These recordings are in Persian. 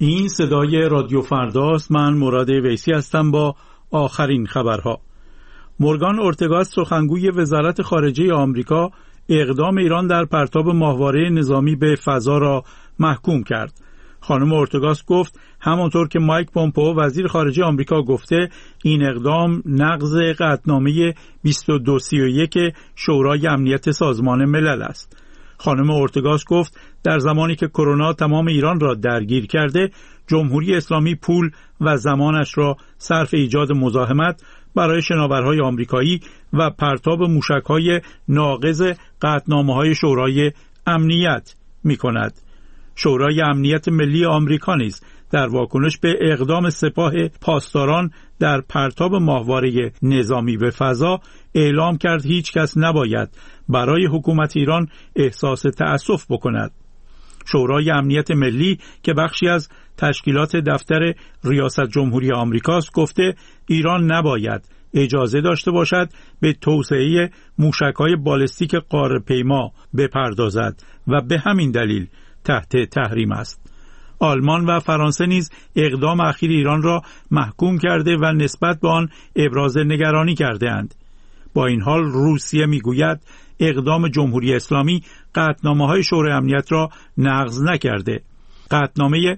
این صدای رادیو فرداست. من مراد ویسی هستم با آخرین خبرها. مورگان اورتگا سخنگوی وزارت خارجه آمریکا اقدام ایران در پرتاب ماهواره نظامی به فضا را محکوم کرد. خانم اورتگا گفت همانطور که مایک پومپئو وزیر خارجه آمریکا گفته، این اقدام نقض قطعنامه 2231 شورای امنیت سازمان ملل است. خانم اورتگا گفت در زمانی که کرونا تمام ایران را درگیر کرده، جمهوری اسلامی پول و زمانش را صرف ایجاد مزاحمت برای شناورهای آمریکایی و پرتاب موشک‌های ناقض قطعنامه‌های شورای امنیت می‌کند. شورای امنیت ملی آمریکا نیز در واکنش به اقدام سپاه پاسداران در پرتاب ماهواره نظامی به فضا اعلام کرد هیچ کس نباید برای حکومت ایران احساس تأسف بکند. شورای امنیت ملی که بخشی از تشکیلات دفتر ریاست جمهوری آمریکاست گفته ایران نباید اجازه داشته باشد به توسعه موشک‌های بالستیک قاره‌پیما بپردازد و به همین دلیل تحت تحریم است. آلمان و فرانسه نیز اقدام اخیر ایران را محکوم کرده و نسبت به آن ابراز نگرانی کرده اند. با این حال روسیه میگوید اقدام جمهوری اسلامی قطعنامه‌های شورای امنیت را نقض نکرده. قطعنامه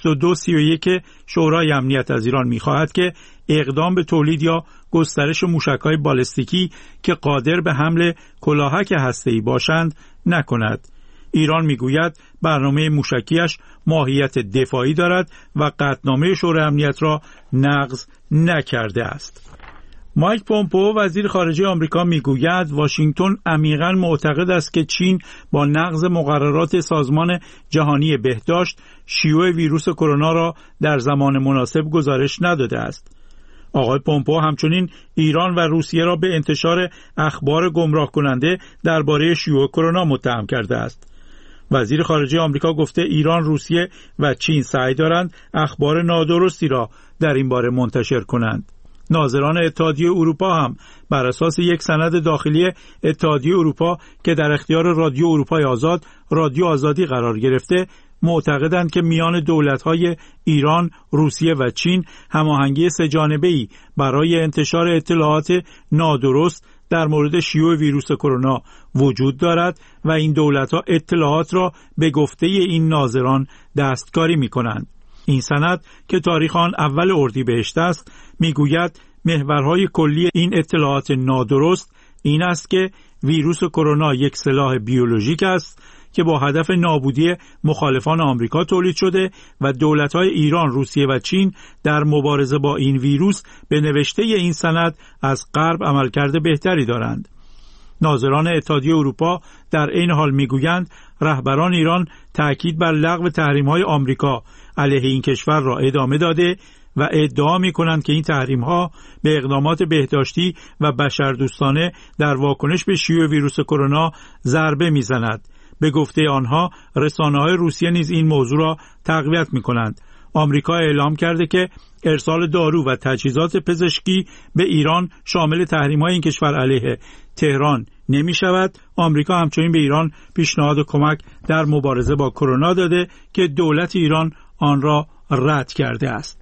2231 شورای امنیت از ایران می‌خواهد که اقدام به تولید یا گسترش موشک‌های بالستیکی که قادر به حمل کلاهک هسته‌ای باشند نکند. ایران میگوید برنامه موشکیش ماهیت دفاعی دارد و قطعنامه شورای امنیت را نقض نکرده است. مایک پومپئو وزیر خارجه آمریکا میگوید واشنگتن عمیقاً معتقد است که چین با نقض مقررات سازمان جهانی بهداشت شیوع ویروس کرونا را در زمان مناسب گزارش نداده است. آقای پومپئو همچنین ایران و روسیه را به انتشار اخبار گمراه کننده درباره شیوع کرونا متهم کرده است. وزیر خارجه آمریکا گفته ایران، روسیه و چین سعی دارند اخبار نادرستی را در این باره منتشر کنند. ناظران اتحادیه اروپا هم بر اساس یک سند داخلی اتحادیه اروپا که در اختیار رادیو اروپای آزاد، رادیو آزادی قرار گرفته، معتقدند که میان دولت‌های ایران، روسیه و چین هماهنگی سه‌جانبه‌ای برای انتشار اطلاعات نادرست در مورد شیوع ویروس کرونا وجود دارد و این دولت‌ها اطلاعات را به گفته این ناظران دستکاری می‌کنند. این سند که تاریخ آن اول اردیبهشت است میگوید محورهای کلی این اطلاعات نادرست این است که ویروس کرونا یک سلاح بیولوژیک است که با هدف نابودی مخالفان آمریکا تولید شده و دولت‌های ایران، روسیه و چین در مبارزه با این ویروس به نوشته این سند از غرب عملکرد بهتری دارند. ناظران اتحادیه اروپا در این حال میگویند رهبران ایران تأکید بر لغو تحریم‌های آمریکا علیه این کشور را ادامه داده و ادعا می‌کنند که این تحریم‌ها به اقدامات بهداشتی و بشردوستانه در واکنش به شیوع ویروس کرونا ضربه می‌زند. به گفته آنها رسانه‌های روسیه نیز این موضوع را تقویت می‌کنند. آمریکا اعلام کرده که ارسال دارو و تجهیزات پزشکی به ایران شامل تحریم‌های این کشور علیه تهران نمی‌شود. آمریکا همچنین به ایران پیشنهاد کمک در مبارزه با کرونا داده که دولت ایران آن را رد کرده است.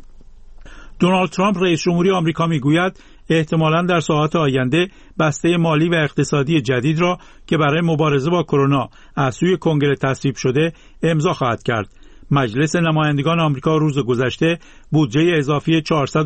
دونالد ترامپ رئیس جمهوری آمریکا میگوید احتمالاً در ساعات آینده بسته مالی و اقتصادی جدید را که برای مبارزه با کرونا از سوی کنگره تصویب شده امضا خواهد کرد. مجلس نمایندگان آمریکا روز گذشته بودجه اضافی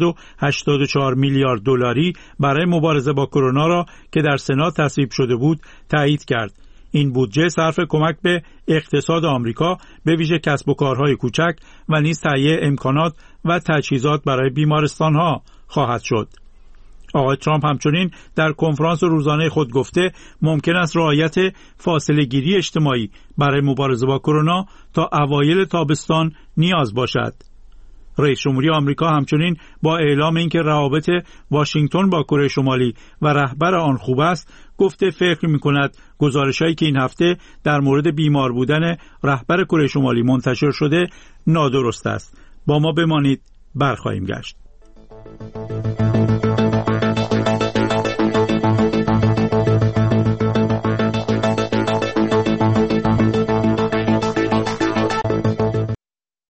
484 میلیارد دلاری برای مبارزه با کرونا را که در سنا تصویب شده بود تایید کرد. این بودجه صرف کمک به اقتصاد آمریکا به ویژه کسب و کارهای کوچک و نیز تهیه امکانات و تجهیزات برای بیمارستانها خواهد شد. آقای ترامپ همچنین در کنفرانس روزانه خود گفته ممکن است رعایت فاصله گیری اجتماعی برای مبارزه با کرونا تا اوایل تابستان نیاز باشد. رئیس جمهوری آمریکا همچنین با اعلام اینکه روابط واشنگتن با کره شمالی و رهبر آن خوب است، گفته فکر می‌کند گزارش‌هایی که این هفته در مورد بیمار بودن رهبر کره شمالی منتشر شده نادرست است. با ما بمانید، برخواهیم گشت.